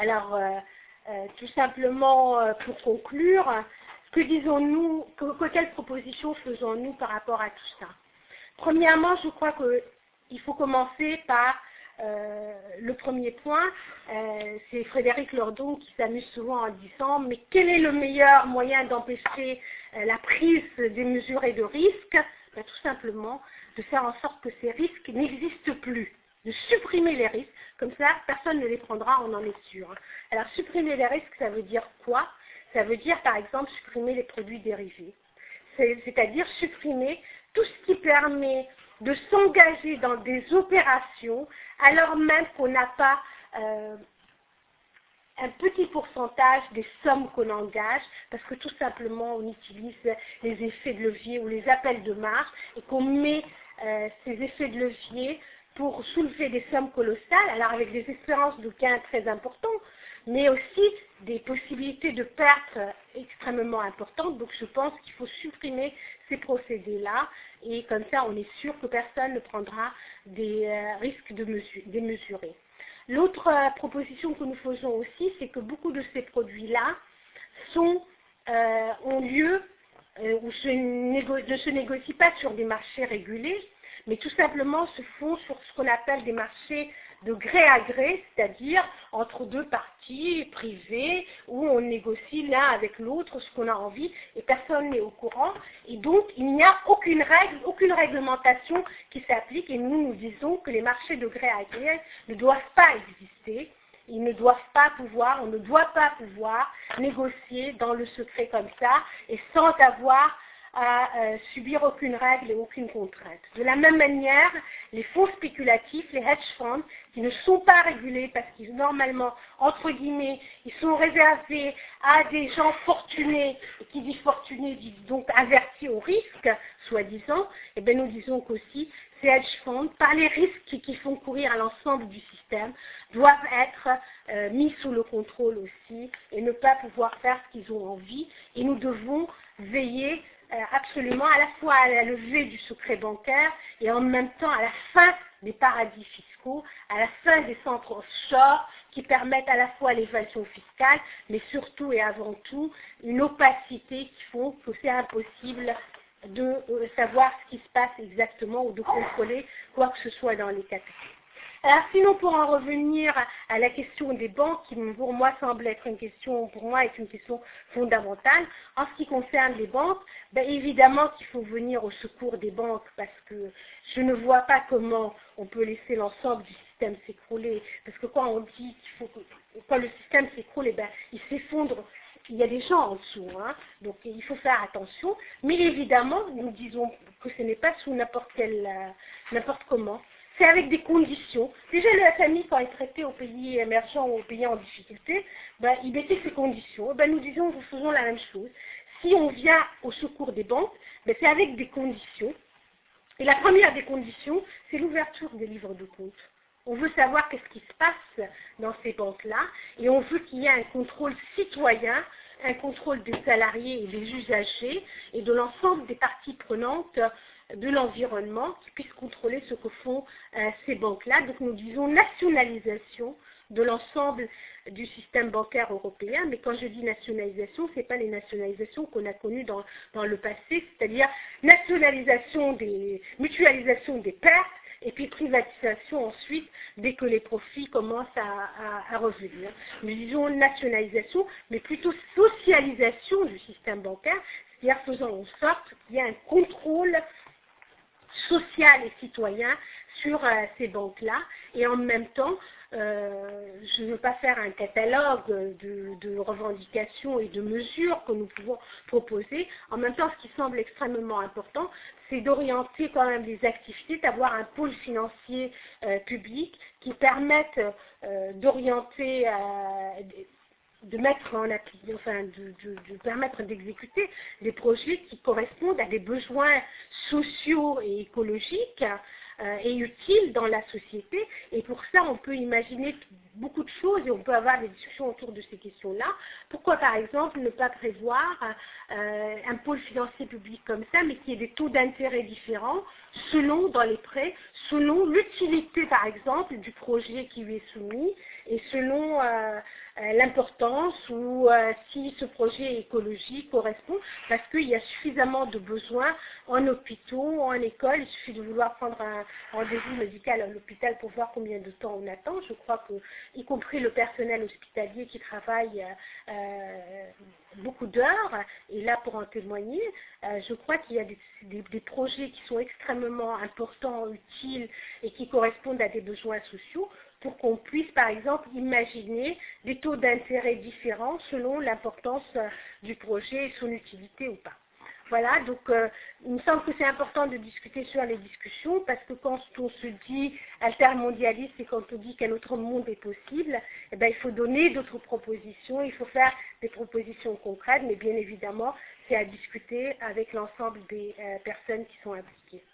Alors, tout simplement, pour conclure, que disons-nous, quelles propositions faisons-nous par rapport à tout ça? Premièrement, je crois qu'il faut commencer par le premier point. C'est Frédéric Lordon qui s'amuse souvent en disant « Mais quel est le meilleur moyen d'empêcher la prise démesurée de risques ?» Ben, tout simplement, de faire en sorte que ces risques n'existent plus, de supprimer les risques, comme ça, personne ne les prendra, on en est sûr. Alors, supprimer les risques, ça veut dire quoi? Ça veut dire, par exemple, supprimer les produits dérivés, c'est-à-dire supprimer tout ce qui permet de s'engager dans des opérations alors même qu'on n'a pas un petit pourcentage des sommes qu'on engage, parce que tout simplement on utilise les effets de levier ou les appels de marge et qu'on met ces effets de levier pour soulever des sommes colossales, alors avec des espérances de gains très importants, mais aussi des possibilités de pertes extrêmement importantes. Donc je pense qu'il faut supprimer ces procédés-là et comme ça on est sûr que personne ne prendra des risques démesurés. L'autre proposition que nous faisons aussi, c'est que beaucoup de ces produits-là ont lieu ou ne se négocient pas sur des marchés régulés, mais tout simplement se font sur ce qu'on appelle des marchés de gré à gré, c'est-à-dire entre deux parties privées où on négocie l'un avec l'autre ce qu'on a envie et personne n'est au courant. Et donc, il n'y a aucune règle, aucune réglementation qui s'applique et nous disons que les marchés de gré à gré ne doivent pas exister. Ils ne doivent pas pouvoir, on ne doit pas pouvoir négocier dans le secret comme ça et sans avoir à subir aucune règle et aucune contrainte. De la même manière, les fonds spéculatifs, les hedge funds, qui ne sont pas régulés parce qu'ils normalement, entre guillemets, ils sont réservés à des gens fortunés, et qui dit fortunés dit donc avertis au risque, soi-disant, et bien nous disons qu'aussi ces hedge funds, par les risques qui font courir à l'ensemble du système, doivent être mis sous le contrôle aussi et ne pas pouvoir faire ce qu'ils ont envie. Et nous devons veiller absolument à la fois à la levée du secret bancaire et en même temps à la fin des paradis fiscaux, à la fin des centres offshore qui permettent à la fois l'évasion fiscale, mais surtout et avant tout une opacité qui font que c'est impossible de savoir ce qui se passe exactement ou de contrôler quoi que ce soit dans les capitaux. Alors sinon, pour en revenir à la question des banques, qui pour moi semble être une question fondamentale, en ce qui concerne les banques, ben évidemment qu'il faut venir au secours des banques parce que je ne vois pas comment on peut laisser l'ensemble du système s'écrouler, parce que quand on dit quand le système s'écroule, eh ben, il s'effondre. Il y a des gens en dessous, hein, donc il faut faire attention, mais évidemment, nous disons que ce n'est pas sous n'importe comment. C'est avec des conditions. Déjà, le FMI, quand il traitait aux pays émergents ou aux pays en difficulté, ben, il mettait ces conditions. Ben, nous disons, nous faisons la même chose. Si on vient au secours des banques, ben, c'est avec des conditions. Et la première des conditions, c'est l'ouverture des livres de compte. On veut savoir qu'est-ce qui se passe dans ces banques-là et on veut qu'il y ait un contrôle citoyen, un contrôle des salariés et des usagers et de l'ensemble des parties prenantes de l'environnement qui puissent contrôler ce que font ces banques-là. Donc nous disons nationalisation de l'ensemble du système bancaire européen, mais quand je dis nationalisation, ce n'est pas les nationalisations qu'on a connues dans le passé, c'est-à-dire mutualisation des pertes, et puis privatisation ensuite, dès que les profits commencent à revenir. Nous disons nationalisation, mais plutôt socialisation du système bancaire, c'est-à-dire faisant en sorte qu'il y ait un contrôle social et citoyen sur ces banques-là, et en même temps, je ne veux pas faire un catalogue de revendications et de mesures que nous pouvons proposer. En même temps, ce qui semble extrêmement important, c'est d'orienter quand même les activités, d'avoir un pôle financier public qui permette d'orienter, de mettre en application, enfin, de permettre d'exécuter des projets qui correspondent à des besoins sociaux et écologiques et utiles dans la société. Et pour ça, on peut imaginer beaucoup de choses et on peut avoir des discussions autour de ces questions-là. Pourquoi, par exemple, ne pas prévoir un pôle financier public comme ça, mais qui ait des taux d'intérêt différents selon, dans les prêts, selon l'utilité, par exemple, du projet qui lui est soumis et selon l'importance ou si ce projet écologique correspond, parce qu'il y a suffisamment de besoins en hôpitaux, en école. Il suffit de vouloir prendre un rendez-vous médical à l'hôpital pour voir combien de temps on attend. Je crois que, y compris le personnel hospitalier qui travaille beaucoup d'heures, est là pour en témoigner. Je crois qu'il y a des projets qui sont extrêmement importants, utiles et qui correspondent à des besoins sociaux, pour qu'on puisse, par exemple, imaginer des taux d'intérêt différents selon l'importance du projet et son utilité ou pas. Voilà, donc il me semble que c'est important de discuter sur les discussions, parce que quand on se dit altermondialiste et quand on dit qu'un autre monde est possible, eh bien, il faut donner d'autres propositions, il faut faire des propositions concrètes, mais bien évidemment, c'est à discuter avec l'ensemble des personnes qui sont impliquées.